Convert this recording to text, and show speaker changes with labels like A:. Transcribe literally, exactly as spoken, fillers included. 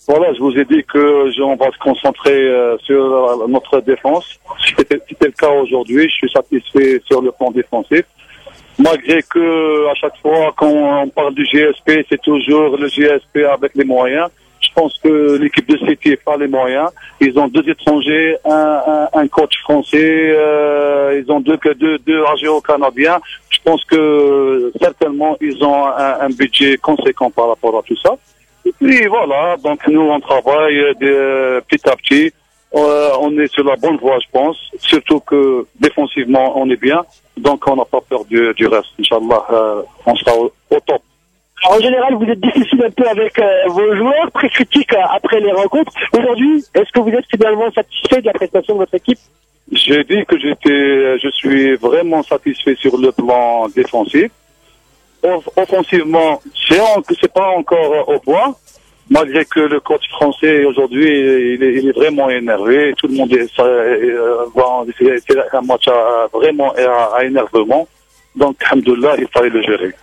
A: Voilà, je vous ai dit que je- on va se concentrer euh, sur notre défense. Si c'était si c'était le cas aujourd'hui, je suis satisfait sur le plan défensif. Malgré que à chaque fois quand on parle du G S P, c'est toujours le G S P avec les moyens. Je pense que l'équipe de City n'a pas les moyens. Ils ont deux étrangers, un, un, un coach français, euh, ils ont deux deux deux Argéro-Canadiens. Je pense que certainement ils ont un, un budget conséquent par rapport à tout ça. Et puis voilà, donc nous on travaille de, petit à petit. Euh, on est sur la bonne voie, je pense. Surtout que défensivement on est bien. Donc on n'a pas peur du, du reste. Inch'Allah, euh, on sera au, au top.
B: Alors, en général, vous êtes difficile un peu avec euh, vos joueurs, très critiques euh, après les rencontres. Aujourd'hui, est-ce que vous êtes finalement satisfait de la prestation de votre équipe?
A: J'ai dit que j'étais, je suis vraiment satisfait sur le plan défensif. Off- Offensivement, c'est, en- c'est pas encore au point. Malgré que le coach français aujourd'hui, il est, il est vraiment énervé. Tout le monde est, ça, euh, va- c'est c'est un match à, vraiment à, à énervement. Donc, alhamdoulilah, il fallait le gérer.